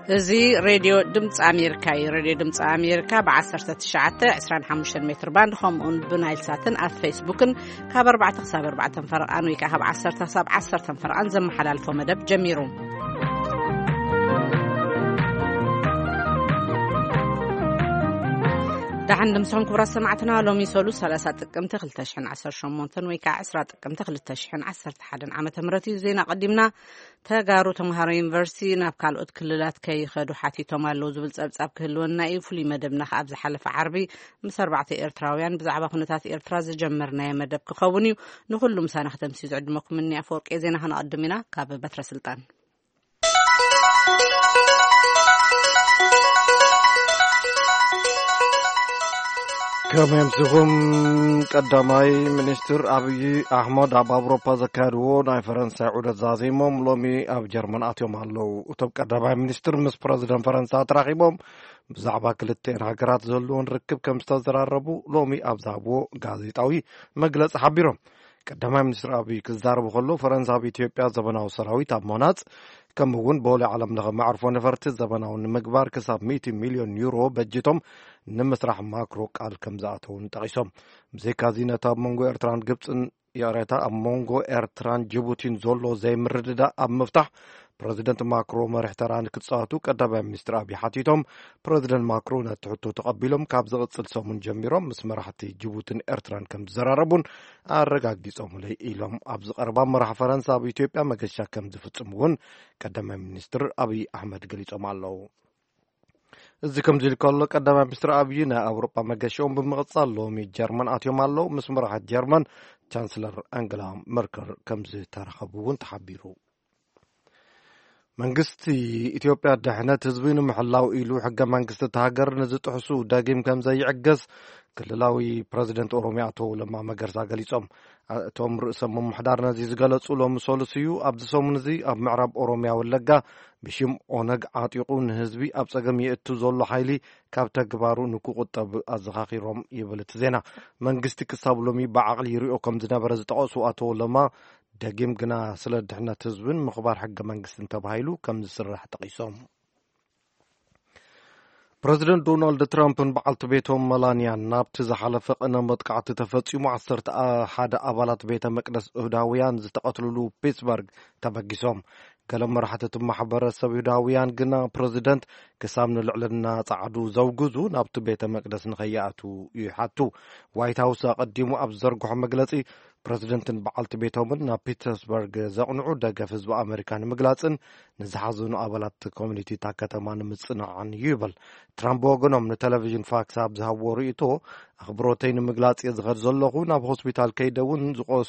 እዚ ሬድዮ ድምፂ ኣሜሪካ እዩ። ሬድዮ ድምፂ ኣሜሪካ ብ1925 ሜትር ባንድ ከምኡን ብናይልሳትን ኣብ ፌስቡክን ካብ 4 ክሳብ 4 ፈርቓን ወይ ካብ 10 ክሳብ 10 ፈርቓን ዘመሓላልፎ መደብ ጀሚሩ። دحن دمسهم كبر سمعتنا لو ميسولو 30 ጥቅምቲ 2018 ወይ ከዓ 20 ጥቅምቲ 2011 ዓመተ ምህረት ዜና ቀዲምና ተጋሩ ተምሃሮ ዩኒቨርሲቲ ናብ ካልኦት ክልላት ከይኸዱ ሓቲቶም ኣለው ዝብል ጸብጻብ ክህልወና እዩ። ፍሉይ መደብና ኣብ ዝሓለፈ ዓርቢ ምስ 4 ኤርትራውያን ብዛዕባ ኩነታት ኤርትራ ዝጀመርናዮ መደብ ክኸውን እዩ። ንኹሉም ሳናኽተም ሲዝዕድመኩም እኒ ኣፈወርቂ ዜና ክንቀድም ኢና ካብ በትረ ስልጣን كم يمسكهم قدامي منستر أبي أحمد أب أوروبا زكادو ناي فرنسا عودة زازيمهم لومي أب جرمن أتيوم هلو وتب قدامي منستر مس بريزيدنت فرنسا تراخيبهم بزعبا كلتين هاجرات زلون ركب كم استزراربو لومي أب زعبو غازيطاوي مجلس حبيرهم قدامي منستر أبي كزاربو خلو فرنسا بإثيوبيا زبناو سراويت أب مونات كم هون بولي عالم لغا معرفون نفرت زبناو مقبار كساب 100 مليون يورو بجتهم نمسرح ماكرو قال كم زاتون تقيسهم زي كازينة مونغو إرتران جبتن ياريتا مونغو إرتران جيبوتين زولو زي مرددا أب مفتح بريزيدنت ماكرو مرحتران كتصاتو قدابا مستر أبي حاتيتهم بريزيدنت ماكرو نتحطو تقبلهم كابز غتصل سومن جميرهم مسمرحتي جيبوتين إرتران كم زراربون الرقاق دي سومن لي إيلهم أبز أربا مرح فرنسا بإثيوبيا مقشا كم زفتمون قدابا مستر أبي أحمد قليتهم الله إذا كم زي كله قدامي مستر أبينا أوروبا مجشون بمقصال لومي جرمن أتيوم الله مسمرح جرمن شانسلر أنجلا ميركل كم زي ترخبون تحبيرو منجستي إثيوبيا دحنت حزبين محلاو إلو حق منجست تهاجر نزت حسو داقيم كم زي عجز كللاوي بريزيدنت أورومياتو لما مجرزا قليصهم توم رئيسهم محدارنا زي زقالت لهم سولسيو أبدسهم نزي أب معرب أوروميا واللقا بشيم أونج عاتيقون هزبي أبسقم يأتو زولو حيلي كابتا قبارو نكو قطب أزغاقي روم يبلت زينا منجستي كسابلومي بعقل يريو كم زنا برز تقاسو أتو لما داقيم قنا سلد دحنا تزبن مخبار حق منجست انتبهايلو كم زسرح تقيسهم بريزيدنت دونالد ترامب بعلت بيتهم ملانيا نابت زحلف قنا مدقعت تفصيمو 11 أبالات بيت مقدس يهوداويان زتقتلوا بيتسبرغ تبقيسهم كلام مرحتة محبرة يهوداويان قنا بريزيدنت كسامن لعلنا صعدو زوجزو نابت بيت مقدس نخياتو يحاتو وايت هاوس قدموا أبزرقو مجلسي بريزيدنت بعلت بيتهم نا بيتسبرغ زقنعو دقف حزب أمريكان مجلسن نزحزونو أبالات كوميونيتي تا كتمان مصنعان يبل ترامب وغنم نتلفزيون فاكس أبزهاو رئيتو أخبروتين مجلس يزغر زلغو ناب هوسبيتال كيدون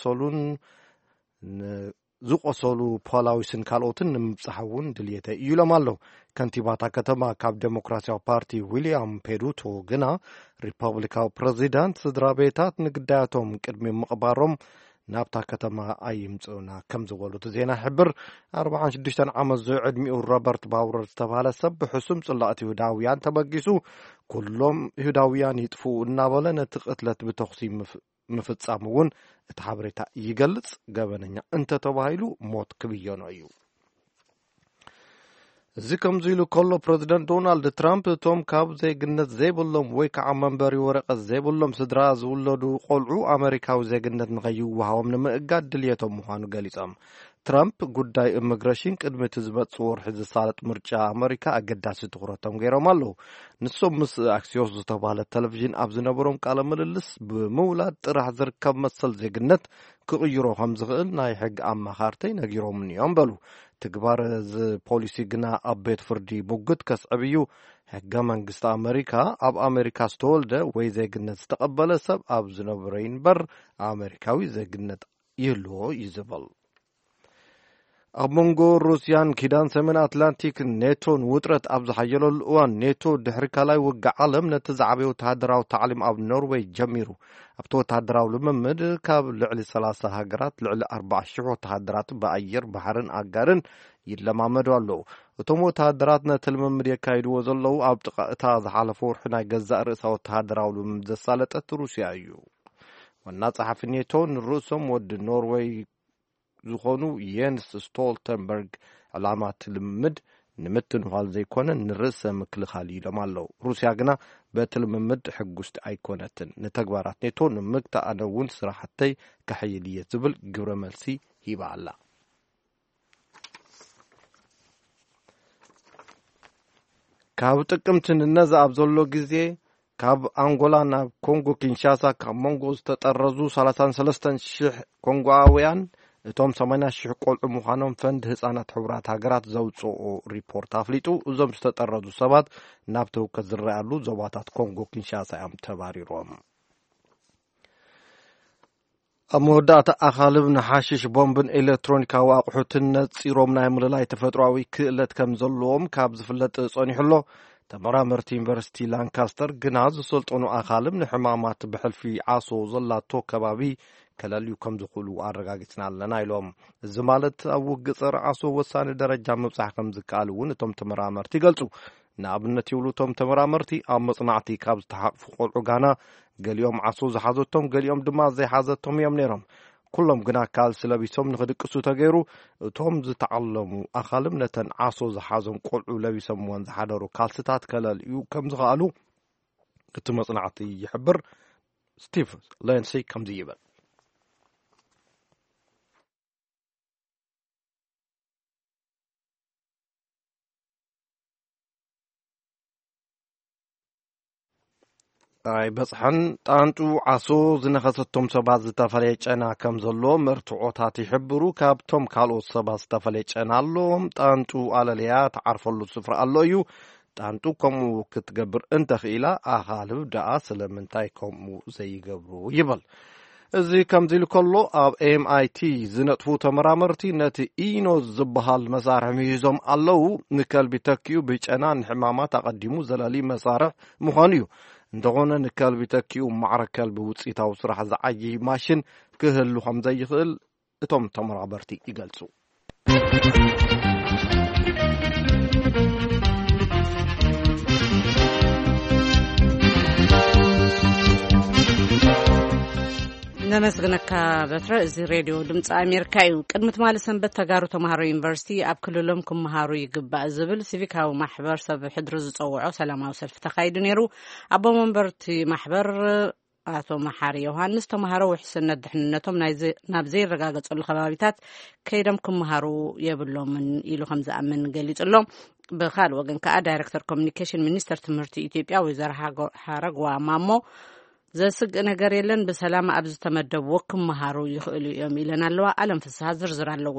زقوصولو بولاويسن كالوتن نمبصحون دليته يلوم الله كنتيباتا كتما كاب ديمقراسياو بارتي ويليام بيروتو غنا ريبابليكاو بريزيدنت سدرابيتات نقداتهم قدمي مقبارهم نابتا كتما ايمصونا كم زولو زينا حبر 46 عام زعد ميو روبرت باور استباله سب حسم صلات يهوداويان تبقيسو كلهم يهوداويان يطفو نابله نتقتلت بتخصيم مفصامون تحبريتا يغلص غبنኛ انت ተባሂሉ ሞት ክብዮ ነው እዩ ዝከም ዝኢሉ ኮሎ ፕሬዝዳንት ዶናልድ ትራምፕ ቶም ካብ ዜግነት ዘይብሎም ወይ ከዓ መንበሪ ወረቀት ዘይብሎም ስድራ ዝውለዱ ቆልዑ ኣሜሪካዊ ዜግነት ንኸይወሃቦም ንምእጋድ ድልየቶም ምዃኑ ገሊጾም ትራምፕ ጉዳይ ኢሚግሬሽን ቅድሚት ዝመጽ ወርሒ ዝሳለጥ ምርጫ ኣሜሪካ ኣገዳሲ ትኩረቶም ገይሮም ኣለዉ ንሶም ምስ ኣክሲዮስ ዝተባለ ቴሌቪዥን ኣብ ዝነበሮም ቃለ ምልልስ ብምውላድ ጥራሕ ዝርከብ መሰል ዜግነት ክቕይሮ ከም ዝኽእል ናይ ሕጊ ኣማኻርተይ ነጊሮም እዮም በሉ تكبار ፖሊሲ ግና ኣብ ቤት ፍርዲ ሙግት ከስዕብዩ ሕገ መንግስቲ ኣሜሪካ ኣብ ኣሜሪካ ዝተወልደ ወይ ዜግነት ዝተቀበለ ሰብ ኣብ ዝነብረ ይንበር ኣሜሪካዊ ዜግነት ይህልዎ ይዝብል ኣብ መንጎ ሩስያን ኪዳን ሰሜን ኣትላንቲክ ኔቶን ውጥረት ኣብ ዝሓየለሉ እዋን ኔቶ ድሕሪ ካልኣይ ውግእ ዓለም ነቲ ዛዕበ ወተሃደራዊ ታዕሊም ኣብ ኖርዌይ ጀሚሩ ኣብቲ ወተሃደራዊ ልምምድ ካብ ልዕሊ 30 ሃገራት ልዕሊ 40,000 ወተሃደራት ብኣየር ባሕርን ኣጋርን ይለማመዱ ኣለዉ እቶም ወተሃደራት ነቲ ልምምድ የካይድዎ ዘለዉ ኣብ ጥቓ እታ ዝሓለፈ ወርሒ ናይ ገዛእ ርእሳ ወተሃደራዊ ልምምድ ዘሳለጠት ሩስያ እዩ ዋና ጸሓፊ ኔቶ ንርእሶም ወዲ ኖርዌይ ዝኾኑ የንስ ስቶልተንበርግ ዕላማት ልምምድ ንምትንኻል ዘይኮነን ንርእሰ ምክልኻል ኢሎም ኣለዉ ሩስያ ግና በቲ ልምምድ ሕጉስቲ ኣይኮነትን ንተግባራት ኔቶ ንምግታእ ኣነ እውን ስራሕተይ ካሕይል እየ ዝብል ግብረ መልሲ ሂባ ኣላ ካብ ጥቅምቲ ንነዛ ኣብ ዘሎ ግዜ ካብ አንጎላ ናብ ኮንጎ ኪንሻሳ ካብ ሞንጎ ዝተጠረዙ 33,000 ኮንጎአውያን እቶም 80,000 ቆልዑ ምዃኖም ፈንድ ህፃናት ሕቡራት ሃገራት ዘውፅኦ ሪፖርት ኣፍሊጡ እዞም ዝተጠረዙ ሰባት ናብ ተውከት ዝረኣሉ ዞባታት ኮንጎ ኪንሻሳ እዮም ተባሪሮም ኣብ መወዳእታ ኣኻልብ ንሓሽሽ ቦምብን ኤሌክትሮኒካዊ ኣቑሑትን ነፂሮም ናይ ምልላይ ተፈጥሮኣዊ ክእለት ከም ዘለዎም ካብ ዝፍለጥ ጸኒሕሎ ተመራመርቲ ዩኒቨርሲቲ ላንካስተር ግና ዝሰልጠኑ ኣኻልብ ንሕማማት ብሕልፊ ዓሶ ዘላቶ ከባቢ ከለልዩ ከም ዝኽእሉ ኣረጋጊፅና ኣለና ኢሎም እዚ ማለት ኣብ ውግእ ፀረ ዓሶ ወሳኒ ደረጃ ምብፃሕ ከም ዝከኣል እውን እቶም ተመራመርቲ ይገልጹ ንኣብነት ይብሉ እቶም ተመራመርቲ ኣብ መጽናዕቲ ካብ ዝተሓቕፉ ቆልዑ ጋና ገሊኦም ዓሶ ዝሓዘቶም ገሊኦም ድማ ዘይሓዘቶም እዮም ነይሮም ኩሎም ግና ካል ስለቢሶም ንኽድቅሱ ተገይሩ እቶም ዝተዓለሙ ኣኻልብ ነተን ዓሶ ዝሓዞም ቆልዑ ለቢሶም እውን ዝሓደሩ ካልስታት ከለልዩ ከም ዝኽኣሉ እቲ መጽናዕቲ ይሕብር ስቲቭ ሌንሲ ከምዚ ይብል ኣይ በጽሐን ጣንጡ ዓሶ ዝነኸሰቶም ሰባት ዝተፈለየ ጨና ከም ዘሎ መርትዖታት ይሕብሩ ካብቶም ካልኦት ሰባት ዝተፈለየ ጨና ኣለዎም ጣንጡ ኣለለያ ተዓርፈሉ ስፍራ ኣሎ እዩ ጣንጡ ከምኡ ክትገብር እንተኽኢላ ኣኻልብ ደኣ ስለምንታይ ከምኡ ዘይገብሩ ይብል እዚ ከምዚ ኢሉ ከሎ ኣብ ኤምኣይቲ ዝነጥፉ ተመራመርቲ ነቲ ኢኖዝ ዝበሃል መሳርሒ ሚሂዞም ኣለዉ ንከልቢ ተኪኡ ብጨና ንሕማማት ኣቐዲሙ ዘለሊ መሳርሒ ምዃኑ እዩ እንደኾነ ንከልቢ ተኪኡ ማዕረ ከልቢ ውፅኢታዊ ስራሕ ዝዓይ ማሽን ክህሉ ከም ዘይኽእል እቶም ተመራመርቲ ይገልጹ ነመስግነካ በትረ እዚ ሬድዮ ድምፂ ኣሜሪካ እዩ ቅድሚት ማለት ሰንበት ተጋሩ ተምሃሮ ዩኒቨርሲቲ ኣብ ክልሎም ክመሃሩ ይግባእ ዝብል ሲቪካዊ ማሕበር ሰብ ሕድሪ ዝፀውዖ ሰላማዊ ሰልፊ ተኻይዱ ነይሩ ኣቦ መንበርቲ ማሕበር ኣቶ መሓሪ ዮሃንስ ተምሃሮ ውሕስነት ድሕንነቶም ናብ ዘይረጋገፀሉ ከባቢታት ከይዶም ክመሃሩ የብሎምን ኢሉ ከም ዝኣምን ገሊጹሎም ብኻልእ ወገን ከዓ ዳይሬክተር ኮሚኒኬሽን ሚኒስተር ትምህርቲ ኢትዮጵያ ወይዘሮ ሓረግዋ ማሞ ዘስግእ ነገር የለን ብሰላም ኣብ ዝተመደብዎ ክመሃሩ ይኽእሉ እዮም ኢለን ኣለዋ ኣለም ፍስሓ ዝርዝር ኣለዎ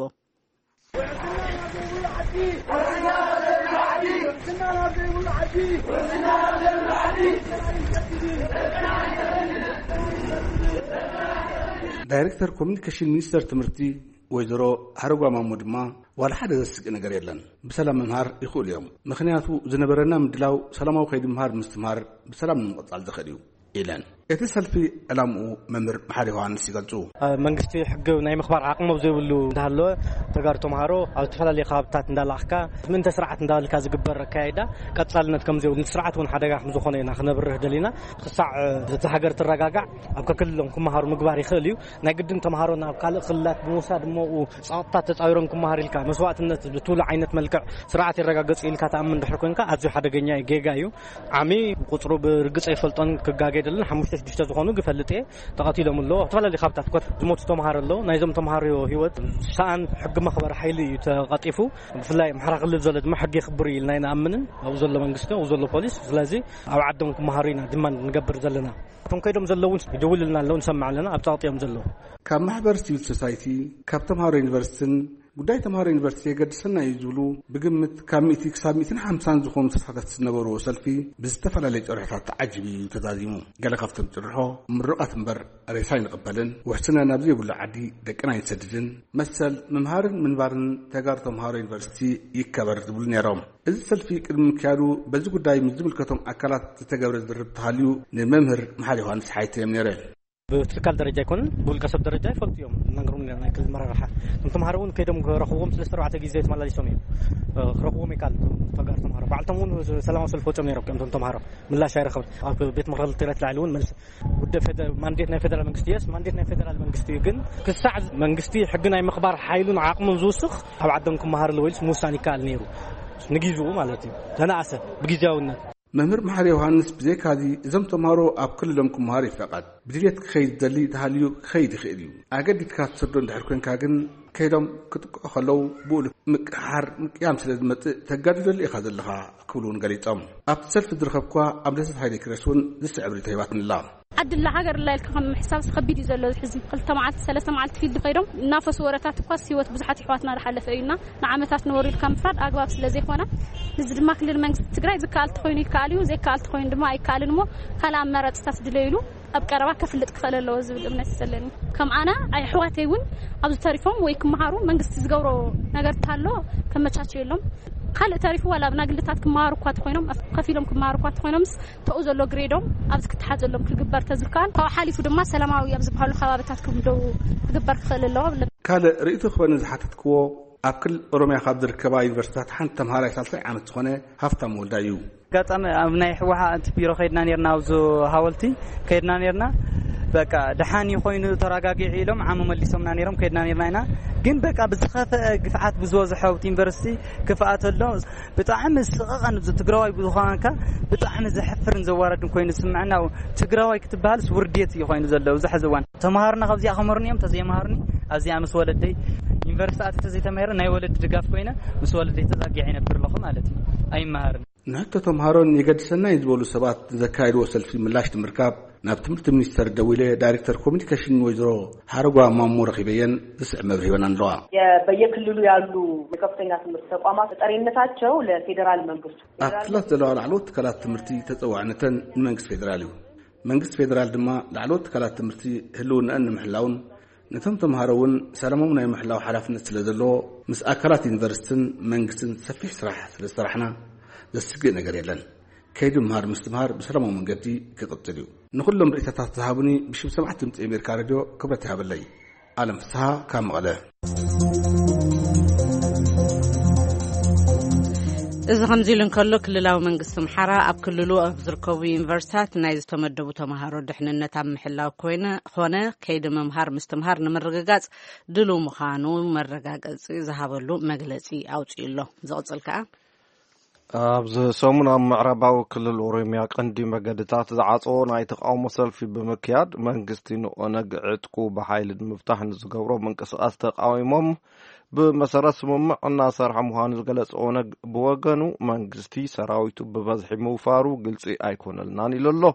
ዳይሬክተር ኮሚኒኬሽን ሚኒስተር ትምህርቲ ወይዘሮ ሓረጓ ማሞ ድማ ዋላ ሓደ ዘስግእ ነገር የለን ብሰላም መምሃር ይኽእሉ እዮም ምክንያቱ ዝነበረና ምድላው ሰላማዊ ከይዲ ምምሃር ምስትምሃር ብሰላም ንምቕጻል ዝኽእል እዩ ኢለን እቲ ሰልፊ ዕላምኡ መምህር መሓሪ ዮሃንስ ይገልጹ መንግስቲ ሕጊ ናይ ምኽባር ዓቕሞ ዘይብሉ እንዳሃለወ ተጋሩ ተምሃሮ ኣብ ዝተፈላለዩ ከባቢታት እንዳላኽካ ምንተ ስርዓት እንዳልካ ዝግበር ኣካይዳ ቀጻልነት ከም ዘይብሉ ስርዓት እውን ሓደጋ ከም ዝኾነ ኢና ክነብርህ ደሊና ክሳዕ እቲ ሃገር ትረጋጋዕ ኣብ ክልሎም ክመሃሩ ምግባር ይኽእል እዩ ናይ ግድን ተምሃሮ ናብ ካልእ ክልላት ብምውሳድ እሞ ጸጥታት ተጻዊሮም ክመሃር ኢልካ መስዋዕትነት ብትብሉ ዓይነት መልክዕ ስርዓት ይረጋገጽ ኢልካ ተኣምን ድሕሪ ኮንካ ኣዝዩ ሓደገኛ ጌጋ እዩ ዓሚ ቁጽሩ ብርግጽ ኣይፈልጦን ክጋገደልን 5 6 ዝኾኑ ግፈልጥ ተቐቲሎም ኣሎ ተፈላለዩ ካብታት ኮት ዝሞቱ ተምሃሮ ኣሎ ናይዞም ተምሃሮ ህይወት ሰኣን ሕጊ መኽበር ሓይሊ እዩ ተቐጢፉ ብፍላይ ማሕራ ክልል ዘሎ ድማ ሕጊ ይኽብር ኢልና ይንኣምንን ኣብ ዘሎ መንግስቲ ኣብ ዘሎ ፖሊስ ስለዚ ኣብ ዓዶም ክመሃሩ ኢና ድማ ንገብር ዘለና እቶም ከይዶም ዘለውን ይደውልልና ኣለዉ ንሰማዕ ኣለና ኣብ ጸቕጢኦም ዘለዉ ካብ ማሕበር ሲቪል ሶሳይቲ ካብ ተምሃሮ ዩኒቨርሲቲን ጉዳይ ተምሃሮ ዩኒቨርሲቲ የገድሰና እዩ ዝብሉ ብግምት ካብ 100 ክሳብ 150 ዝኾኑ ተሳተፍቲ ዝነበሩ ሰልፊ ብዝተፈላለየ ጭርሖታት ተዓጂቡ ተዛዚሙ ገለ ካብቶም ጭርሖ ምሩቃት እምበር ሬሳ ይንቕበልን ውሕስና ናብ ዘይብሉ ዓዲ ደቅና ይሰድድን መሰል ምምሃርን ምንባርን ተጋሩ ተምሃሮ ዩኒቨርሲቲ ይከበር ዝብሉ ነይሮም እዚ ሰልፊ ቅድሚ ምክያዱ በዚ ጉዳይ ምስ ዝምልከቶም ኣካላት ዝተገብረ ዝርብ ተሃልዩ ንመምህር መሓሪ ዮሃንስ ሓይተዮም ነይረ بتركال درجة يكون بالقصب درجة فلتيهم نقرون لنا كل مرة راح أنتم هارون كيدهم رخوهم سلسلة عتاقي زيت مالا يسميهم رخوهم يكال تقار تمهارو بعلتمون سلام وصل فوتهم يروك أنتم تمهارو من لا شيء رخوت بيت مرة الطيرات العلون من ود مانديتنا فدرال منقستيس مانديتنا فدرال منقستي جن كالساعة منقستي حقنا مخبار حايلون عاقم زوسخ أو عدمكم مهار الويلس موساني كال نيرو ንጊዜኡ ማለት እዩ ተናእሰ ብግዜያውነት መምህር መሐሪ ዮሐንስ ብዘይካዚ እዞም ተምሃሮ ኣብ ክልሎም ክመሃሩ ይፈቀድ ብድሌት ክኸይድ ዘሊ ተሃልዩ ክኸይድ ይኽእል እዩ ኣገዲድካ ትሰርዶ እንድሕር ኮንካ ግን ከይዶም ክጥቅዑ ከለው ብኡሉ ምቅሓር ምቅያም ስለ ዝመፅእ ተጋድደሉ ኢኻ ዘለኻ ክብሉን ገሊፆም ኣብቲ ሰልፊ ዝርከብኳ ኣብ ደሰት ሃይለ ክረስ እውን ዝስዕብ ሪቶ ሂባትንላ عدل حجر الله الكم حساب خبير يزلوا الحزب قلت معت 3 معت في الخيرهم نافس ورثات كواس هيوت بزحت حواتنا رحله فينا نعمتات نوري الكمفرد اغباب سلازي هنا نزد ما كل المنس تግራይ ዝካልት ኮይኑ ይካልዩ ዘይካልት ኮይኑ ድማ ኣይካልን ሞ ካላም መረጽታት ድለይሉ ኣብ ቀረባ ከፍልጥ ክኸለለው ዝብል እምነት ስለኒ ከም ኣና ኣይ ሕዋተይ እውን ኣብ ተሪፎም ወይ ክመሃሩ መንግስት ዝገብሮ ነገር ታሎ ከመቻቸው የሎም ካል ታሪፉ ወላ ብናግልታት ክመሃሩ ኳት ኮይኖም ከፊሎም ክመሃሩ ኳት ኮይኖምስ ተኡ ዘሎ ግሬዶም ኣብዝ ክትሓት ዘሎም ክግበር ተዝካል ካብ ሓሊፉ ድማ ሰላማዊ ኣብ ዝበሃሉ ከባቢታት ክምደው ክግበር ክኸለለው ካል ርእቱ ኾነ ዝሓተትክዎ ኣብ ክል ኦሮሚያ ካብ ዝርከባ ዩኒቨርሲቲታት ሓንቲ ተምሃራይ 30 ዓመት ዝኾነ ሃፍታም ወልዳ እዩ ጋጣም ኣብ ናይ ሕወሓት ቢሮ ከይድና ነርና ኣብዙ ሃወልቲ ከይድና ነርና በቃ ደሓኒ ኮይኑ ተረጋጊዕ ኢሎም ዓመ መሊሶምና ነሮም ከይድና ነርና ኢና ግን በቃ ብዝኸፈ ግፍዓት ብዝወዝሐው ዩኒቨርሲቲ ክፍኣተሎ ብጣዕሚ ስቕቐን ትግራዋይ ብዝኾንካ ብጣዕሚ ዘሕፍርን ዘዋረድን ኮይኑ ስምዕና ትግራዋይ ክትበሃልስ ውርዴት እዩ ኮይኑ ዘሎ ዝሕዝዋን ተማሃርና ካብዚኣ ከመርኒዮም ተዘይማሃርኒ ኣብዚኣ ምስ ወለደይ ዩኒቨርሲቲ ኣተዘይ ተማሃረ ናይ ወለድ ድጋፍ ኮይነ ምስ ወለደይ ተዛጊዕ ይነብር ለኹ ማለት እዩ ኣይማሃርን ናቶ ተምሃሮን የገድሰና ይዝበሉ ሰባት ዘካይድዎ ሰልፊ ምላሽ ትምርካብ ናብ ትምህርቲ ሚኒስተር ደውለ ዳይሬክተር ኮሙኒኬሽን ወይዘሮ ሀረጓ ማሞ ረኺበየን ዝስዕ መብር ይሆን አንለዋ በየክልሉ ያሉ የከፍተኛ ትምህርት ተቋማት ተጠሪነታቸው ለፌደራል መንግስቱ አክላት ዘለዋል አሎት ከላት ትምህርቲ ተጸዋዕነተን መንግስት ፌደራል እዩ መንግስት ፌደራል ድማ ለዓሎት ከላት ትምህርቲ ህልውናን ንምሕላውን ነቶም ተምሃሮውን ሰላማዊ ናይ ምሕላው ሓላፍነት ስለዘሎ ምስ አካላት ዩኒቨርሲቲን መንግስትን ሰፊሕ ስራሕ ስለዝሰራሕና ዘስግእ ነገር የለን ከይዱ መሃር ምስትምሃር በሰላማዊ መንገዲ ክቅጥል እዩ ንኹሎም ርእይታታት ዝሃቡኒ ብሽም ሰማዕት ድምፂ አሜሪካ ሬድዮ ክብረት ይሃበለይ ዓለም ፍስሓ ካብ መቐለ እዚ ከምዚ ኢሉ እንከሎ ክልላዊ መንግስቲ ምሓራ ኣብ ክልሉ ኣብ ዝርከቡ ዩኒቨርሲቲታት ናይ ዝተመደቡ ተምሃሮ ድሕንነት ኣብ ምሕላው ኮነ ከይዲ ምምሃር ምስትምሃር ንምርግጋጽ ድሉው ምዃኑ መረጋገፂ ዝሃበሉ መግለጺ ኣውፂኡሎ ዝቕጽል ከዓ ኣብዚ ሰሙን ኣብ ምዕራባዊ ክልል ኦሮሚያ ቀንዲ መገድታት ዝዓፀዎ ናይ ተቃውሞ ሰልፊ ብምክያድ መንግስቲ ንኦነግ ዕጥቁ ብሓይሊ ንምፍታሕ ንዝገብሮ ምንቅስቃስ ተቃዊሞም ብመሰረት ስምምዕ እናሰርሐ ምዃኑ ዝገለጸ ኦነግ ብወገኑ መንግስቲ ሰራዊቱ ብበዝሒ ምውፋሩ ግልፂ ኣይኮነልናን ኢሉ ኣሎ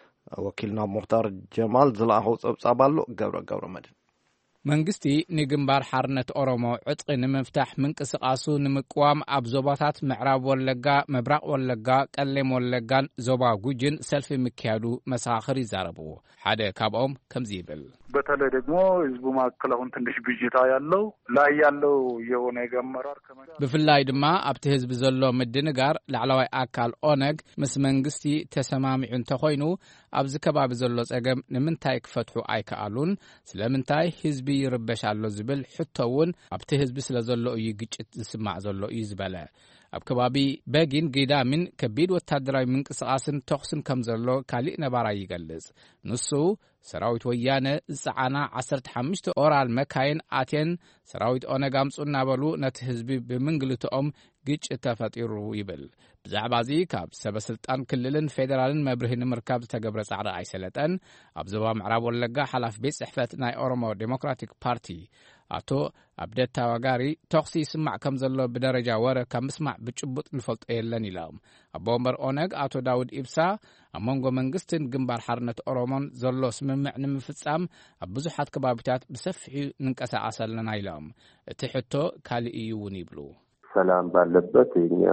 ወኪልና ሙኽታር ጀማል ዝለኣኸው ፀብጻብ ኣሎ ገብረ መድን መንግስቲ ንግንባር ሓርነት ኦሮሞ ዕጥቂ ንምፍታሕ ምንቅስቃሱ ንምቅዋም ኣብ ዞባታት ምዕራብ ወለጋ ምብራቅ ወለጋ ቀሌም ወለጋን ዞባ ጉጅን ሰልፊ ምክያዱ መሳኽር ይዛረቡ ሓደ ካብኦም ከምዚ ይብል በተለይ ደግሞ ህዝቡ ማከለውን ትንሽ ብጅታ ያለው ላይ ያለው የኦነግ አመራር ብፍላይ ድማ ኣብቲ ህዝቢ ዘሎ ምድንጋር ላዕለዋይ ኣካል ኦነግ ምስ መንግስቲ ተሰማሚዑ እንተኮይኑ ኣብዚ ከባቢ ዘሎ ፀገም ንምንታይ ክፈትሑ ኣይከኣሉን ስለምንታይ ህዝቢ ይርበሻሎ ዝብል ሕቶውን ኣብቲ ህዝቢ ስለ ዘሎ እዩ ግጭት ዝስማዕ ዘሎ እዩ ዝበለ ኣብ ከባቢ በጊን ጊዳምን ከቢድ ወታደራዊ ምንቅስቃስን ተኽስን ከም ዘሎ ካሊእ ነባራ ይገልጽ ንሱ ሰራዊት ወያነ ዝፀዓና 15 ኦራል መካይን ኣቴን ሰራዊት ኦነግ ኣምፁ እናበሉ ነቲ ህዝቢ ብምንግልትኦም ግጭት ተፈጢሩ ይብል ብዛዕባ እዚ ካብ ሰበስልጣን ክልልን ፌደራልን መብርሂ ንምርካብ ዝተገብረ ጻዕሪ ኣይሰለጠን ኣብ ዞባ ምዕራብ ወለጋ ሓላፊ ቤት ጽሕፈት ናይ ኦሮሞ ዴሞክራቲክ ፓርቲ ኣቶ ኣብደታ ወጋሪ ተኽሲ ይስማዕ ከም ዘሎ ብደረጃ ወረ ካብ ምስማዕ ብጭቡጥ ንፈልጦ የለን ኢሎም ኣቦ ወንበር ኦነግ ኣቶ ዳውድ ኢብሳ ኣብ መንጎ መንግስትን ግንባር ሓርነት ኦሮሞን ዘሎ ስምምዕ ንምፍጻም ኣብ ብዙሓት ከባቢታት ብሰፊሑ ንንቀሳቐስ ኣለና ኢሎም እቲ ሕቶ ካሊእ እዩ እውን ይብሉ ሰላም ባለበት እኛ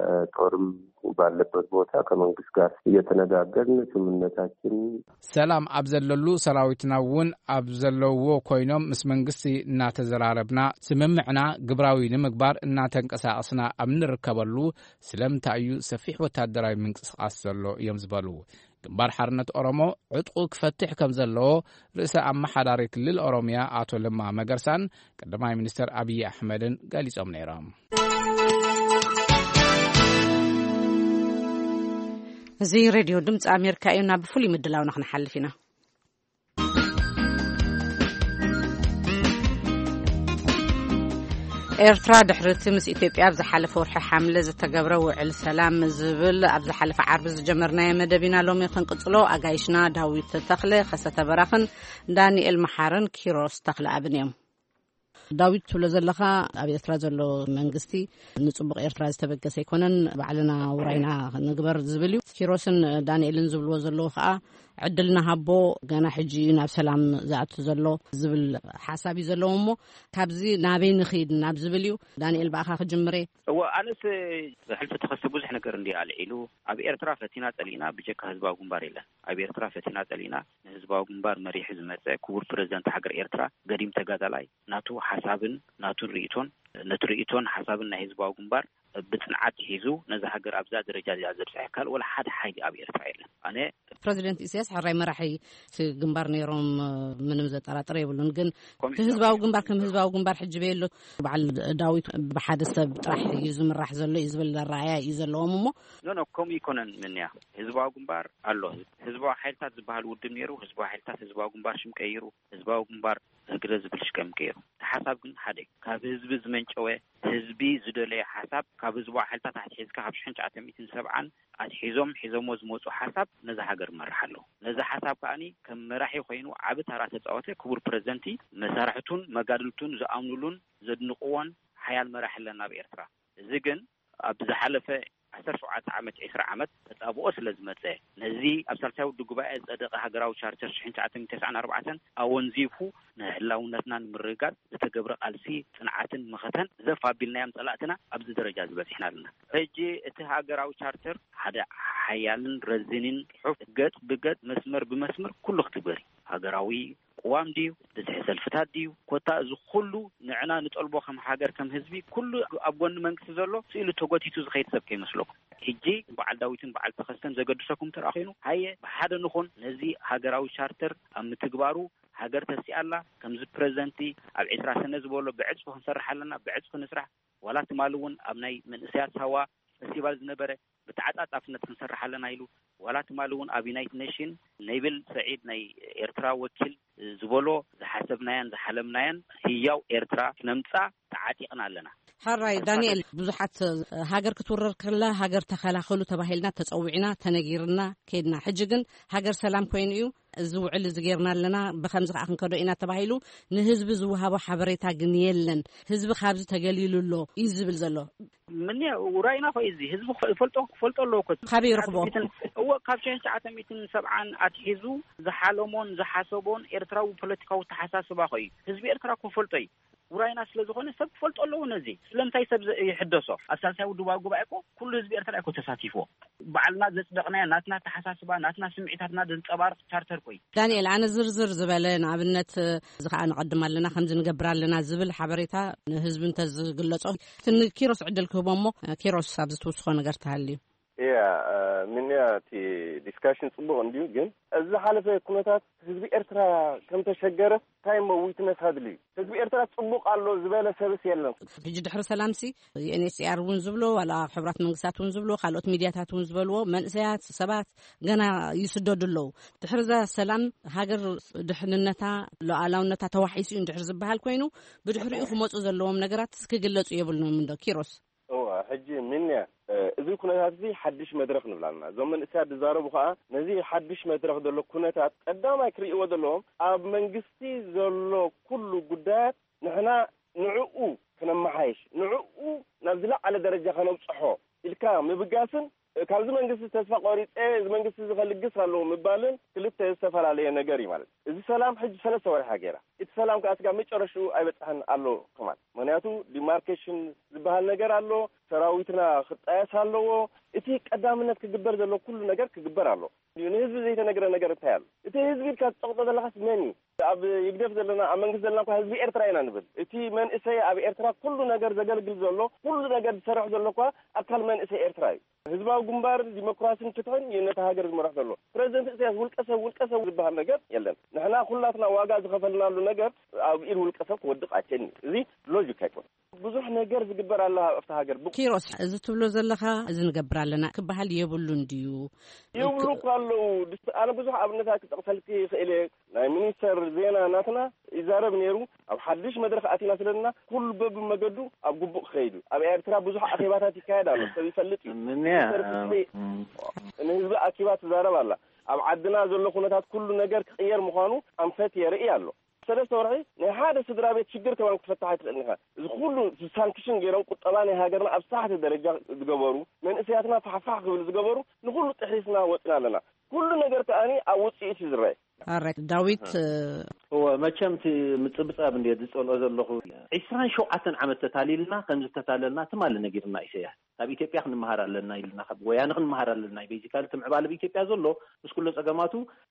ጦርም ባለበት ቦታ ከመንግስት ጋር እየተነጋገርን ስምምነታችን ሰላም ኣብዘለሉ ሰራዊትናውን ኣብዘለዎ ኮይኖም ምስ መንግስቲ እናተዘራረብና ስምምዕና ግብራዊ ንምግባር እናተንቀሳቀስና ኣብ ንርከበሉ ስለምንታይ እዩ ሰፊሕ ወታደራዊ ምንቅስቃስ ዘሎ እዮም ዝበሉ ግንባር ሓርነት ኦሮሞ ዕጥቁ ክፈትሕ ከም ዘለዎ ርእሰ ኣመሓዳሪ ክልል ኦሮሚያ ኣቶ ለማ መገርሳን ቀዳማይ ሚኒስትር አብይ አሕመድን ገሊጾም ነይሮም እዚ ሬድዮ ድምፂ ኣሜሪካ እዩ ናብ ፍሉይ ምድላው ንኽንሓልፍ ኢና ኤርትራ ድሕርቲ ምስ ኢትዮጵያ ብዝሓለፈ ወርሒ ሓምለ ዝተገብረ ውዕል ሰላም ዝብል ኣብ ዝሓለፈ ዓርቢ ዝጀመርናዮ መደቢና ሎሚ ክንቅጽሎ ኣጋይሽና ዳዊት ተክለ ከሰተ በራኽን ዳንኤል መሓርን ኪሮስ ተክለ ኣብን እዮም። ዳዊት ትብሎ ዘለኻ ኣብ ኤርትራ ዘሎ መንግስቲ ንጽቡቕ ኤርትራ ዝተበገሰ ይኮነን ባዕልና ውራይና ንግበር ዝብል እዩ። ኪሮስን ዳንኤልን ዝብልዎ ዘለዉ ከዓ ዕድልና ሃቦ ገና ሕጂ ናብ ሰላም ዝኣቱ ዘሎ ዝብል ሓሳብ እዩ ዘለዎ እሞ ካብዚ ናበይ ንኸይድ ናብ ዝብል እዩ። ዳንኤል ባእኻ ክጅምሬ ኣነስ ሕልፊ ተኸስተ ብዙሕ ነገር እንዲ ኣልዒሉ ኣብ ኤርትራ ፈቲና ጸሊና ብጀካ ህዝባዊ ግንባር የለን። ኣብ ኤርትራ ፈቲና ጸሊና ንህዝባዊ ግንባር መሪሕ ዝመፀ ክቡር ፕሬዚደንት ሃገር ኤርትራ ገዲም ተጋዳላይ ናቱ ሓሳብን ናቱን ርእቶን ሓሳብን ናይ ህዝባዊ ግንባር ብጽንዓት ሒዙ ነዛ ሃገር ኣብዛ ደረጃ ዘብፅሕ ካል ወላ ሓደ ሓይሊ ኣብ ኤርትራ የለን። ኣነ ፕሬዚደንት ኢሳያስ ሕራይ መራሒ ግንባር ነይሮም ምንም ዘጠራጥር የብሉን። ግን ህዝባዊ ግንባር ከም ህዝባዊ ግንባር ሕጂ በየሎ በዓል ዳዊት ብሓደ ሰብ ጥራሕ እዩ ዝምራሕ ዘሎ እዩ ዝብል ራእያ እዩ ዘለዎም እሞ ኖ ከምኡ ይኮነን። ምንያ ህዝባዊ ግንባር ኣሎ። ህዝባዊ ሓይልታት ዝበሃል ውድብ ነይሩ። ህዝባዊ ሓይልታት ህዝባዊ ግንባር ሽም ቀይሩ። ህዝባዊ ግንባር ህግረ ዝብል ሽቀም ቀይሩ። ሓሳብ ግን ሓደ ካብ ህዝቢ ዝመንጨወ ህዝቢ ዝደለየ ሓሳብ ካብ ህዝባዊ ሓይልታት ኣትሒዝካ ካብ 1970 ሒዞሞ ዝመፁ ሓሳብ ነዛ ሃገር መራሕ ኣለዎ። ነዛ ሓሳብ ከዓኒ ከም መራሒ ኮይኑ ዓብ ታራ ተፃወተ ክቡር ፕሬዚደንቲ መሳርሕቱን መጋድልቱን ዝኣምኑሉን ዘድንቅዎን ሓያል መራሒ ኣለና ኣብ ኤርትራ። እዚ ግን ኣብ ዝሓለፈ 17 ዓመት 20 ዓመት ተጣብቆ ስለ ዝመፀ ነዚ ኣብ ሳልሳይ ውድብ ጉባኤ ዝጸደቀ ሃገራዊ ቻርተር 1994 ኣወንዚፉ ንህላውነትና ንምርጋጽ ዝተገብረ ቃልሲ ጽንዓትን መኸተን ዘፋቢልናዮም ጸላእትና ኣብዚ ደረጃ ዝበፅሕና ኣለና። ሕጂ እቲ ሃገራዊ ቻርተር ሓደ ሓያልን ረዚንን ጽሑፍ ገጽ ብገጽ መስመር ብመስመር ኩሉ ክትግበሪ ሃገራዊ قوام ديو تسحسل فتات ديو كوتا إذا كله نعنا نطلبه خم حجر كم هزبي كله أبغون منك زلوا سئلوا توقتي تزخير سبكي مسلوك هجي بعد داويتن بعد تخستن زقدرسكم ترأخينه هاي بحد نخون نزي هجر أو شارتر أم تجبارو هجر تسأله كم زب بريزنتي على إسرع سنة زبولة بعد فخن سرح لنا بعد فخن نسرح ولا تمالون أبني من سياسة هوا استيبال زنبرة بتعدد أفنت نسرح لنا يلو ولا تمالون أبي نايت نيشن نيبل سعيد ناي إرترا وكيل زبولو زحسبناين زحلمناين هياو إرترا نمتع تعاتيقنا لنا حراي دانيال بزحات هاجر كتورر كلا هاجر تخلاخلو تباهلنا تصوعنا تنجيرنا كيدنا حججن هاجر سلام كوينيو زوعل زغيرنا لنا بخمس اخن كدو انا تباهلو نهزب زوهابو حبريتا غنيلن حزب خابز تغليلولو يزبل زلو من وراينا فايزي حزب فلطو لو كت خبي رخبو هو كابشن 1970 اتحزو زحالمون زحاسبون إرتراو بوليتيكاو تحساسبا خوي حزب إرترا كو فلطي وراينا ስለዝኾነ ሰብ ፈልጦ ኣለዎ ነዚ ስለምታይ ሰብ ይሕደሶ ኣሳልሳይ ውድብ ጉባኤኮ ኩሉ ህዝቢ ኤርትራ እኮ ተሳቲፎ በዓልና ዘጽደቅና ናትና ተሓሳስባ ናትና ስምዒታትና ዘንጸባርቕ ቻርተር ኮይ ዳንኤል ኣነ ዝርዝር ዝበለ ንኣብነት ዝኸዓ ንቐድም ኣለና ከምዚ ንገብር ኣለና ዝብል ሓበሬታ ንህዝቢ እንተዝግለጾ ኪሮስ ዕድል ክህቦሞ ኪሮስ ኣብ ዝትውስኾ ነገር ተሃልዩ منياتي ديسكاشن صبغ نديو جن الزحالة في كونتات حزب إرترا كم تشجر تايم ويتنس هذلي حزب إرترا صبغ قالوا زبالة سبس يلا في جدحر سلامسي يعني سيار ونزبلو ولا خبرات منقسات ونزبلو خالوت ميدياتات ونزبلو منسيات سبات جنا يسدد له تحرز سلام هاجر دحننتا لو علاونتا توحيسي دحر زبهال كوينو بدحر يخمص زلوم نجرات سكجلص يبلنو من كيروس حجي منيا إذا كنا هذي حدش مدرك نبلنا زمن إسعاد زارو بخا نزي حدش مدرك دلو كنا تات قدام أكري ودلهم أب منجستي زلو كل جدات نحنا نعقو كنا معايش نعقو نزل على درجة خنا بصحو الكام مبقاسن كان زمان جست تسفق قريت زمان جست زغل الجسر لو مبالن كلت يستفر عليه نجاري مالك إذا سلام حج ثلاثة ولا حاجة السلام كأسكا متشرشو أيبت عن الله كمان منياتو ديماركيشن زبها النجار الله سراويتنا خطأس الله إتي قدامنا كجبر ذلو كل نجار كجبر الله ينهز زي نجار تهال إتي هزبي كتقطع ذا لحس مني أب يقدر ذلنا أمانج ذلنا كهزبي إرتراينا نبض إتي من إسي أبي إرترا كل نجار زجال جل ذلو كل نجار سرح ذلو كوا أكل من إسي إرتراي هزبا جنبار ديمقراطية تكون ينتهاجر مرح ذلو بريزنت إسي والكسر زبها النجار يلا نحن كلنا واجد خفلنا له نجار أو إيه والكسر ودق عشاني زي لوجيك هيكون بزح نجار زجبر الله أفتهاجر كيروس إذا تبلو زلخا إذا نجبر لنا كبهال يبلون ديو يبلو قالوا أنا بزح أبنتها كتقتلكي إلى منيستر زينا ناتنا إزارة بنيرو ኣብ ሓድሽ መድረክ ኣቲና ስለና ኩሉ በብመገዱ ኣብ ጉቡእ ክኸይዱ ኣብ ኤርትራ ብዙሕ ኣኼባታት ይካየድ ኣሎ ሰብ ይፈልጥ ንህዝቢ ኣኪባ ትዛረብ ኣላ ኣብ ዓድና ዘሎ ኩነታት ኩሉ ነገር ክቅየር ምዃኑ ኣንፈት የርኢ ኣሎ ሰለስተ ወርሒ ናይ ሓደ ስድራ ቤት ችግር ከማን ክፈታሕ ይትኽእልኒኻ እዚ ኩሉ ሳንክሽን ገይሮም ቁጠባ ናይ ሃገርና ኣብ ሳሕቲ ደረጃ ዝገበሩ መንእሰያትና ፋሕፋሕ ክብል ዝገበሩ ንኩሉ ጥሕሪስና ወፅና ኣለና ኩሉ ነገር ከኣኒ ኣብ ውፅኢት እዩ ዝረአ ኣረክ ዳዊት መቸምቲ ምጽብጻብ እንዴት ዝጸልኦ ዘለኹ 27 ዓመት ተታሊልና ከም ዝተታለልና ትማል ነጊርና ኢሳያስ ኣብ ኢትዮጵያ ክንመሃር ኣለና ኢልና ካብ ወያነ ክንመሃር ኣለና ቤዚካሊ ትምዕባለ በኢትዮጵያ ዘሎ ምስ ኩሉ ጸገማቱ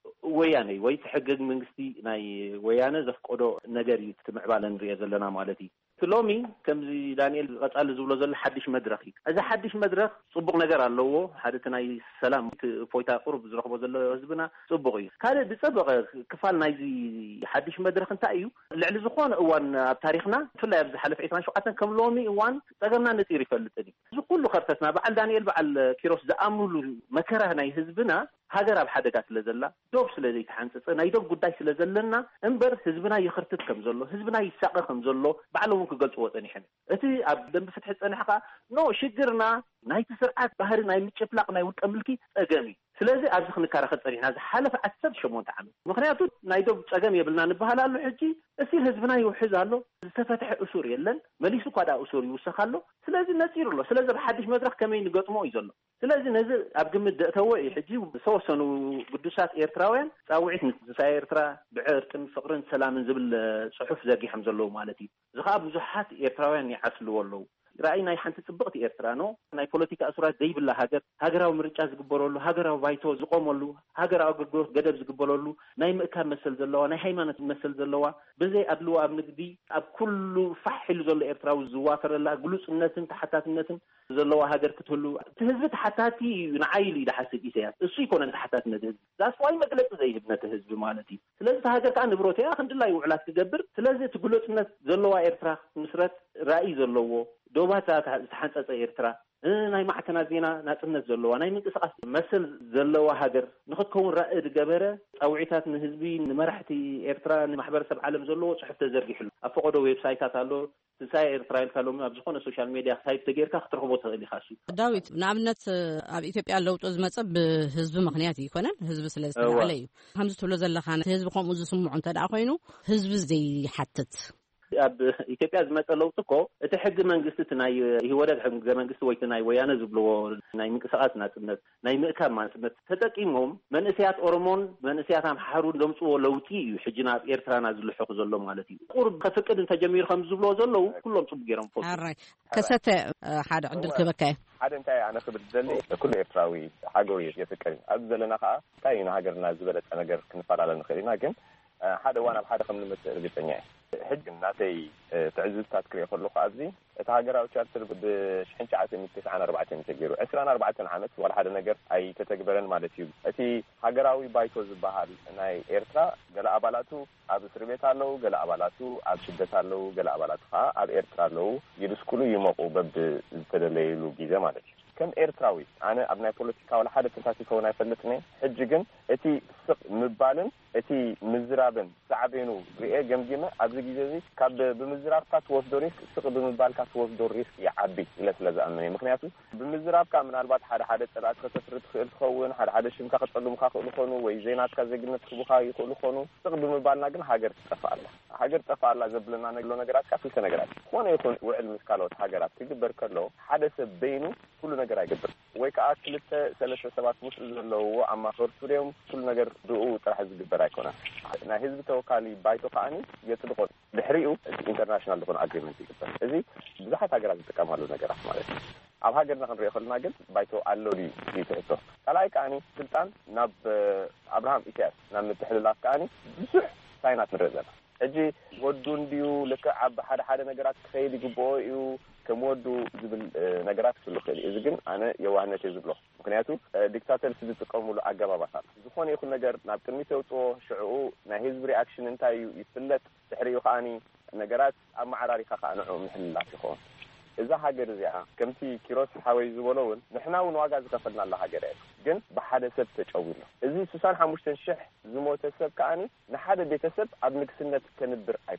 ወያነ ወይ ተሕገግ መንግስቲ ናይ ወያነ ዘፍቆዶ ነገር እዩ ትምዕባለ ንሪኦ ዘለና ማለት እዩ ሎሚ ከምዚ ዳንኤል ቀጻሊ ዝብሎ ዘሎ ሓድሽ መድረኽ እዩ እዚ ሓድሽ መድረኽ ጽቡቕ ነገር ኣለዎ ሓደ ናይ ሰላም ፎይታ ቁርብ ዝረኽቦ ዘሎ ህዝብና ጽቡቕ እዩ ካለ ብጽቡቕ ክፋል ናይዚ ሓድሽ መድረኽ እንታይ እዩ ልዕሊ ዝኾነ እዋን ኣብ ታሪኽና ብፍላይ ኣብ ዝሓለፈ 27 ከም ሎሚ እዋን ጸገምና ነፂር ይፈልጥኒ እዚ ኩሉ ኸርተትና በዓል ዳንኤል በዓል ኪሮስ ዝኣምኑሉ መከራ ናይ ህዝብና ሃገር ኣብ ሓደጋ ስለ ዘላ ዶብ ስለ ዘይተሓንጽጽ ናይ ዶብ ጉዳይ ስለ ዘለና እምበር ህዝብና ይኽርትት ከም ዘሎ ህዝብና ይሳቀ ከም ዘሎ ባዕሎም ክገልጽዎ ጸኒሐን እቲ ኣብ ደንብ ፍትሒ ጸኒሕኻ ኖ ሽግርና ናይቲ ስርዓት ባህሪ ናይ ምጭፍላቕ ናይ ውልቀ ምልኪ ጸገም እዩ ስለዚ ኣብዚ ክንከራኸር ጸኒሕና ዝሓለፈ 18 ዓመት ምክንያቱ ናይ ዶብ ጸገም የብልና ንበሃል ኣሎ ሕጂ እቲ ህዝብና ይውሕዝ ኣሎ ዝተፈትሐ እሱር የለን መሊሱ ኳዳ እሱር ይውሰኽ ኣሎ ስለዚ ነፂሩ ኣሎ ስለዚ ብሓድሽ መድረኽ ከመይ ንገጥሞ እዩ ዘሎ ስለዚ ነዚ ኣብ ግምት ደእተዎ እዩ ሕጂ ዝተወሰኑ ቅዱሳት ኤርትራውያን ጻውዒት ንትንሳኤ ኤርትራ ብዕርቅን ፍቅርን ሰላምን ዝብል ጽሑፍ ዘርጊሖም ዘለዉ ማለት እዩ እዚ ከዓ ብዙሓት ኤርትራውያን ይዓስልዎ ኣለዉ رأي ناي حنت تطبقت إيرترانو ناي بوليتيكا أسرات زي بالله هاجر ومرجع زقبلولو هاجر وفايتو زقومولو هاجر أقول جدب زقبلولو ناي مكان مثل زلوا ناي هيمنة مثل زلوا بزي قبلوا أبنقدي أب كل فحل زل إيرتراو زوافر الله جلوس الناس تحتات الناس زلوا هاجر كتقولوا تهزت حتاتي نعايلي ده حسب إيسيا الشيء يكون أنت حتات الناس ده سواي ما قلت زي ابنة تهزب مالتي لازم هاجر كان بروتي الحمد لله وعلى تجبر لازم تقولوا الناس زلوا إيرترا مسرت رأي زلوا دوبات تحنصص إيرترا ناي معتنا زينا ناصنت زلوا ناي منقسقاس مسل زلوا هاجر نخدكون رائد جبره اوعيتات من حزبي مرحتي إيرترا محبرسب عالم زلوا صحف تزرجحلو افقدو ويب سايتات الو تساي إيرترايل كلهم ابزخونه سوشيال ميديا سايت تغيركا خطرخبو تغلي خاصو داويت نعمنت اب ኢትዮጵያ ለውጥ ዝመጽ በህዝብ ምክንያት ይኮነን ህዝብ ስለዝተባለ እዩ ከምዚ ትብሎ ዘለኻነ ህዝብ ከምኡ ዝስምዑ እንተዳ ኮይኑ ህዝብ ዘይሓትት ኣብ ኢትዮጵያ ዝመጸ ለውጥ እኮ እቲ ሕጊ መንግስቲ ናይ ይወደድ ሕጊ መንግስቲ ወይ ናይ ወያነ ዝብልዎ ናይ ምንቅስቃስ ናጽነት ናይ ምእካብ ማንጽነት ተጠቂሞም መንእስያት ኦሮሞን መንእስያት ኣምሓሩን ዘምጽዎ ለውጢ እዩ ሕጂና ኣብ ኤርትራና ዝልሕቁ ዘሎ ማለት እዩ ቁርብ ከፍቅድ እንተጀሚሩ ከም ዝብልዎ ዘለው ኩሎም ጽቡቅ ገይሮም ፎቶ ኣራይ ከሰተ ሓደ ዕድል ክበካይ ሓደ እንታይ ኣነ ክብል ዘለ ኩሉ ኤርትራዊ ሃገሩ ይፍቅር ኣብ ዘለና ከዓ እንታይ ነው ሃገርና ዝበለጸ ነገር ክንፈላለ ንኽእልና ግን ሓደ ዋና ኣብ ሓደ ከም ንመጽእ እርግጠኛ ሕጂ እናተይ ትዕዝብታት ክሪኦ ከለኹ ኣብዚ እቲ ሃገራዊ ቻርተር ብ1994 ተገይሩ 24 ዓመት ወላ ሓደ ነገር ኣይተተግበረን ማለት እዩ እቲ ሃገራዊ ባይቶ ዝበሃል ናይ ኤርትራ ገለ ኣባላቱ ኣብ እስር ቤት ኣለው ገለ ኣባላቱ ኣብ ስደት ኣለው ገለ ኣባላቱ ከዓ ኣብ ኤርትራ ኣለው ይድስኩሉ ይመቁ በብ ዝተደለየሉ ግዜ ማለት እዩ ከም ኤርትራዊ ኣነ ኣብ ናይ ፖለቲካ ወላ ሓደ ተሳቲፈው ናይ ፈለጥኒ ሕጂ ግን እቲ ስቕ ምባልን እቲ ምዝራብን ዛዕቤኑ ርኤ ገምጊመ ኣብዚ ግዜ እዚ ካብ ብምዝራብካ ትወስዶ ሪስክ ስቕ ብምባልካ ትወስዶ ሪስክ ይዓቢ ኢለ ስለዝኣምነ ምክንያቱ ብምዝራብካ ምናልባት ሓደ ፀላት ከተፍሪ ትኽእል ትኸውን ሓደ ሽምካ ከጠልሙካ ክእሉ ኮኑ ወይ ዜናትካ ዜግነት ክቡካ ይክእሉ ኮኑ ስቕ ብምባልና ግን ሃገር ትጠፋ ኣላ ዘብለና ነግሎ ነገራት ክልተ ነገራት ኮነ ይኹን ውዕል ምስ ካልኦት ሃገራት ክግበር ከሎ ሓደ ሰብ በይኑ ኩሉ ነገር አይገብር ወይ ከዓ ክልተ ሰለስተ ሰባት ምስ ዘለውዎ ኣማኸርቱ ደም ኩሉ ነገር ብኡ ጥራሕ ዝግበር አይኮነ ናይ ህዝብ ተወካሊ ባይቶ ካኒ የጥልቆ ድሕሪኡ ኢንተርናሽናል ዝኾነ አግሪመንት ይግበር እዚ ብዙሓት ሃገራት ዝጥቀማሉ ነገራት ማለት ነው ኣብ ሃገርና ክንሪኦ ከለና ግን ባይቶ ኣሎዲ ይተእቶ ካልኣይ ካኒ ስልጣን ናብ አብርሃም ኢሳያስ ናብ ምትሕልላፍ ካኒ ብዙሕ ሳይናት ንረዘና እጂ ወዱ እንዲዩ ልክ ኣብ ሓደ ነገራት ክኸይድ ይግብኦ እዩ ከመወዱ ዝብል ነገራት ክህሉ ክእል እዚ ግን ኣነ የዋህነት ዝብሎ ምክንያቱ ዲክታተር ዝጥቀሙሉ ኣገባባት አለ ዝኾነ ይኹን ነገር ናብ ቅድሚት የውፅኦ ሽዑኡ ናይ ህዝቢ ሪኣክሽን እንታይ እዩ ይፍለጥ ድሕሪኡ ከዓኒ ነገራት ኣብ ማዕራሪካ ከዓ ንዑ ምሕልላፍ ይኸውን እዛ ሃገር እዚኣ ከምቲ ኪሮስ ሓወይ ዝበሎውን ንሕና እውን ዋጋ ዝከፈልናላ ሃገር እያ ግን ብሓደ ሰብ ተጨዊሉ እዚ 65,000 ዝሞተ ሰብ ከዓኒ ንሓደ ቤተሰብ ኣብ ንግስነት ከንብር ኣይኮነን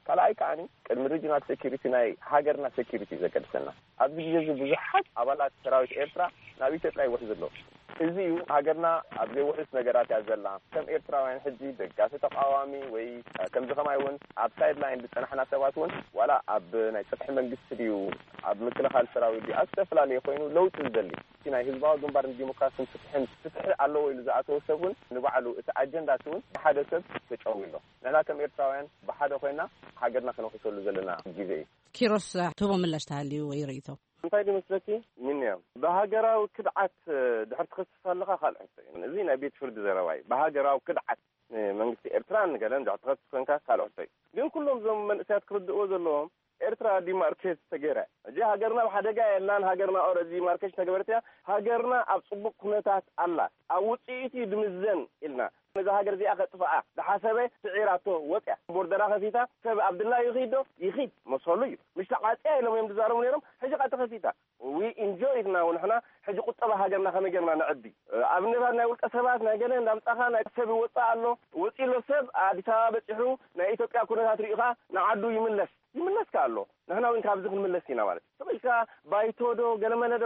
ካልኣይ ከዓኒ ቅድሚ ሪጅናል ሴኩሪቲ ናይ ሃገርና ሴኩሪቲ ዘገድሰና ኣብዚ ግዜ ብዙሓት ኣባላት ሰራዊት ኤርትራ ናብ ኢትዮጵያ ይወስዱ ዘለዉ እዚ ሃገርና ኣብ ዘይውሕስ ነገራት ያዘላ ከም ኤርትራውያን ሕጂ ደጋፊ ተቃዋሚ ወይ ከም ዝኸማይ እውን ኣብ ሳይድ ላይን ዝፀናሕና ሰባት እውን ዋላ ኣብ ናይ ፀጥሒ መንግስቲ ድዩ ኣብ ምክልኻል ሰራዊት ድዩ ኣብ ዝተፈላለየ ኮይኑ ለውጢ ዝደሊ እቲ ናይ ህዝባዊ ግንባር ዲሞክራሲን ፍትሒ ኣለዎ ኢሉ ዝኣተወ ሰብ እውን ንባዕሉ እቲ ኣጀንዳት እውን ሓደ ሰብ ተጨዊሎ ንሕና ከም ኤርትራውያን ብሓደ ኮይና ሃገርና ክነክሰሉ ዘለና ግዜ እዩ ኪሮስ ትቦ ምላሽ ተሃልዩ ወይ ርእይቶ እንታይ ድመስለኪ ምንያ በሃገራዊ ክድዓት ድሕር ትኸስስ ኣለኻ ካልኦት እዚ ናይ ቤት ፍርዲ ዘረባ እዩ በሃገራዊ ክድዓት መንግስቲ ኤርትራ ንገለን ድሕር ትኸስስ ኮንካ ካልኦት ግን ኩሎም ዞም መንእሰያት ክርድእዎ ዘለዎም ኤርትራ ዲማርኬት ተገይራ እጂ ሃገርና ብሓደጋ የላን ሃገርና ኦረዲ ዲማርኬት ተገበረትያ ሃገርና ኣብ ፅቡቅ ኩነታት ኣላ ኣብ ውፅኢት ድምዘን ኢልና ነዛ ሃገር እዚኣ ከጥፋኣ ዝሓሰበ ስዒራቶ ወፅያ ቦርደራ ከፊታ ሰብ ኣብድላ ይኺዶ ይኺድ መሰሉ እዩ ምሽ ተቃፅያ ኢሎም እዮም ዝዛረቡ ነይሮም ሕጂ ቃ ተኸፊታ ዊ ኢንጆይ ኢልና ንሕና ሕጂ ቁጠባ ሃገርና ከመይ ጌርና ንዕቢ ኣብነታት ናይ ውልቀ ሰባት ናይ ገለ እንዳምፃኻ ናይ ሰብ ይወፃእ ኣሎ ወፂሎ ሰብ ኣዲስ ኣበባ በፂሑ ናይ ኢትዮጵያ ኩነታት ሪኢኻ ንዓዱ ይምለስካ ኣሎ ንሕና እውን ካብዚ ክንምለስ ኢና ማለት ሰበይካ ባይቶዶ ገለመለዶ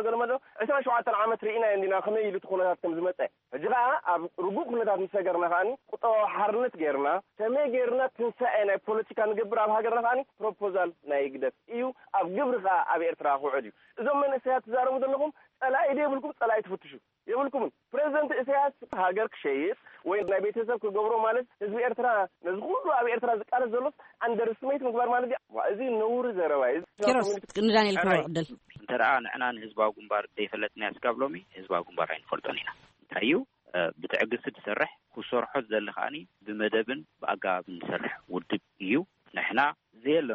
27 ዓመት ርኢና እንዲና ከመይ ኢሉ ኩነታት ከም ዝመፀ ሕጂ ከዓ ኣብ ርጉእ ኩነታት ምስ ገርና ከዓኒ ቁጠባ ሓርነት ጌርና ከመይ ጌርና ትንሳኤ ናይ ፖለቲካ ንግብር ኣብ ሃገርና ከዓኒ ፕሮፖዛል ናይ ግደት እዩ ኣብ ግብሪ ከዓ ኣብ ኤርትራ ክውዕል እዩ እዞም መንእሰያት ትዛረቡ ዘለኹም ፀላኢ ደይብልኩም ፀላኢ ትፍትሹ የብልኩምን ፕሬዚደንት ኢሳያስ ሃገር ክሸይጥ ወይ ናይ ቤተሰብ ክገብሮ ማለት ህዝቢ ኤርትራ ነዚ ኩሉ ኣብ ኤርትራ ዝቃለስ ዘሎስ አንደርስሜት ምግባር ማለት እዚ ነውር ዘረባ እዩ ኪሮስ ንዳንኤል ክወቅደል እንተደኣ ንዕና ንህዝባዊ ግንባር ዘይፈለጥና ያስጋብሎሚ ህዝባዊ ግንባር ኣይንፈልጦን ኢና እንታይ እዩ ብትዕግስቲ ትሰርሕ ክሰርሖ ዘለኻኒ ብመደብን ብኣገባብን ንሰርሕ ውድብ እዩ ንሕና ዘየሎ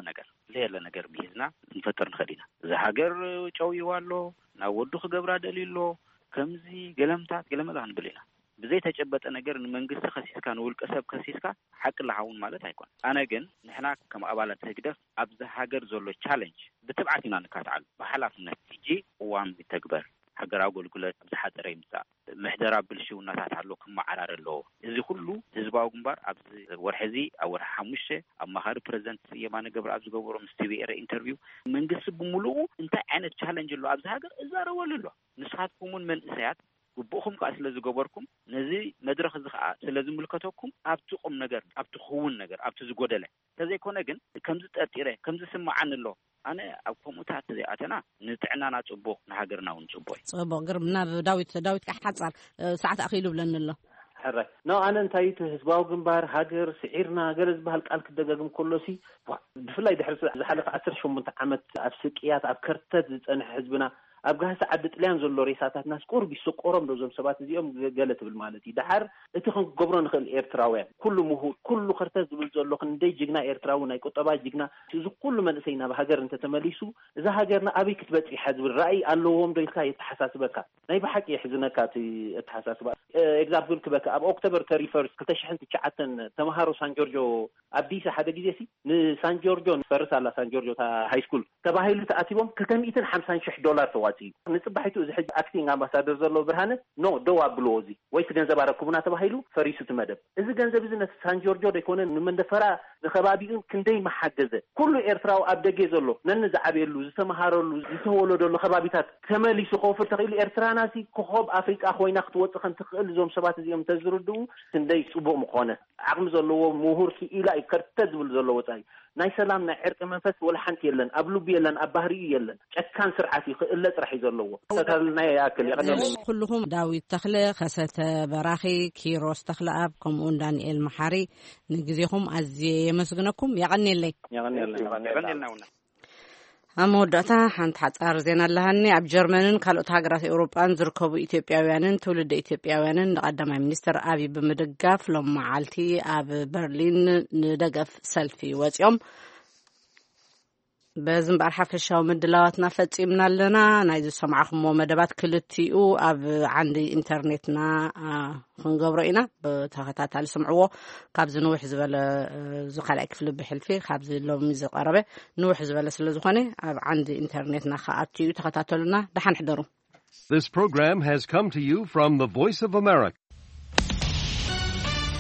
ነገር ቢዝና ንፈጥር ንኽእል ኢና እዚ ሃገር ጨውይዋ ኣሎ ናብ ወዱ ክገብራ ደሊሎ ከምዚ ገለምታት ክንብል ኢና ብዘይ ተጨበጠ ነገር ንመንግስቲ ከሲስካ ንውልቀ ሰብ ከሲስካ ሓቂ ለሃውን ማለት ኣይኮን ኣነ ግን ንሕና ከም ኣባላት ህግደፍ ኣብዚ ሃገር ዘሎ ቻሌንጅ ብትብዓት ኢና ንካትዓሉ ብሓላፍነት እጂ እዋም ይተግበር ሃገራዊ አገልግሎት ዝሓጠረ ይምፃእ ምሕደራ ብልሽውናታት ኣሎ ክመዓራር ኣለዎ እዚ ሁሉ ህዝባዊ ግንባር ኣብዚ ወርሕዚ ኣብ ወርሒ 5 ኣብ ማኻሪ ፕሬዚደንት የማነ ገብረ ኣብ ዝገበሮ ምስ ቲቪኤር ኢንተርቪው መንግስቲ ብምሉኡ እንታይ ዓይነት ቻሌንጅ ኣሎ ኣብዚ ሃገር እዛረበሉ ኣሎ ንስኻትኩምን መንእሰያት ግቡእኹም ከዓ ስለ ዝገበርኩም ነዚ መድረኽ እዚ ከዓ ስለ ዝምልከተኩም ኣብቲ ቁም ነገር ኣብቲ ክውን ነገር ኣብቲ ዝጎደለ ተዘይኮነ ግን ከምዚ ጠርጢረ ከምዚ ስማዓን ኣሎ ኣነ ኣብ ኮሙታት እዚኣተና ንጥዕናና ፅቡቅ ንሃገርና እውን ፅቡቅ ፅቡቅ ግርም ናብ ዳዊት ሓፃር ሰዓት ኣኺሉ ብለን ኣሎ ሕራይ ኖ ኣነ እንታይ ህዝባዊ ግንባር ሃገር ስዒርና ገለ ዝበሃል ቃል ክደጋግም ከሎሲ ብፍላይ ድሕሪ ዝሓለፈ 18 ዓመት ኣብ ስቅያት ኣብ ከርተት ዝፀንሐ ህዝብና ኣብ ጋህሳ ዓዲ ጥልያን ዘሎ ሬሳታት ናስ ቁርቢ ስቆሮም ዶዞም ሰባት እዚኦም ገለ ትብል ማለት እዩ ድሓር እቲ ክንገብሮ ንኽእል ኤርትራውያን ኩሉ ምሁር ኩሉ ከርተት ዝብል ዘሎ ክንደይ ጅግና ኤርትራዊ ናይ ቁጠባ ጅግና እዚ ኩሉ መንእሰይ ናብ ሃገር እንተተመሊሱ እዛ ሃገርና ኣበይ ክትበፂሕ ዝብል ራእይ ኣለዎም ዶ ኢልካ የተሓሳስበካ ናይ ብሓቂ የሕዝነካ እቲ ተሓሳስባ ኤግዛምፕል ክበካ ኣብ ኦክቶበር 31 2009 ተማሃሮ ሳን ጆርጆ ኣዲስ ሓደ ግዜ ሲ ንሳን ጆርጆ ፈርስ ኣላ ሳን ጆርጆ ሃይ ስኩል ተባሂሉ ተኣቲቦም $250,000 ተዋ ንጽባሒቱ እዚ ሕጂ አክቲንግ አምባሳደር ዘሎ ብርሃነ ኖ ደው አብሎ እዚ ወይስ ገንዘብ አረኩብና ተባሂሉ ፈሪሱ ትመደብ እዚ ገንዘብ እዚ ሳን ጆርጆ ደይኮነ ንመንደፈራ ንኸባቢኡን ክንደይ መሓገዘ ኩሉ ኤርትራው ኣብ ደገ ዘሎ ነን ዝዓበየሉ ዝተማሃረሉ ዝተወለደሉ ከባቢታት ተመሊሱ ኮፍር ተኽኢሉ ኤርትራናሲ ኮኸብ ኣፍሪቃ ኮይና ክትወፅእ እንትኽእል ዞም ሰባት እዚኦም ተዝርድኡ ክንደይ ጽቡቕ ምኾነ ዓቕሚ ዘለዎ ምሁር ኢላ ይከርተት ዝብል ዘሎ ወፃኢ ናይ ሰላም ናይ ዕርቂ መንፈስ ወላ ሓንቲ የለን ኣብ ልቢ የለን ኣብ ባህሪ የለን ጨካን ስርዓት ይኽእል ጥራሕ ዘለዎ ተታልና ያክል ይቀደም ኩልኩም ዳዊት ተክለ ከሰተ በራኺ ኪሮስ ተክለኣብ ከምኡን ዳንኤል መሓሪ ንግዜኹም ኣዝየ የመስግነኩም ያቀኒለይ ኣመወዳእታ ሓንቲ ሓፃር ዜና ኣለሃኒ ኣብ ጀርመንን ካልኦት ሃገራት ኤውሮጳን ዝርከቡ ኢትዮጵያውያንን ትውልደ ኢትዮጵያውያንን ንቀዳማይ ሚኒስትር ኣብይ ብምድጋፍ ሎም መዓልቲ ኣብ በርሊን ንደገፍ ሰልፊ ወፂኦም በዝምባር ሓፈሻዊ ምድላዋትና ፈፂምና ኣለና ናይ ዝሰማዕኹሞ መደባት ክልቲኡ ኣብ ዓንዲ ኢንተርኔትና ክንገብሮ ኢና ብተኸታታሊ ስምዕዎ ካብዚ ንውሕ ዝበለ ዝኻልኣይ ክፍሊ ብሕልፊ ካብዚ ሎሚ ዝቐረበ ንውሕ ዝበለ ስለ ዝኾነ ኣብ ዓንዲ ኢንተርኔትና ከኣትዩ ተኸታተሉና ደሓን ሕደሩ This program has come to you from the Voice of America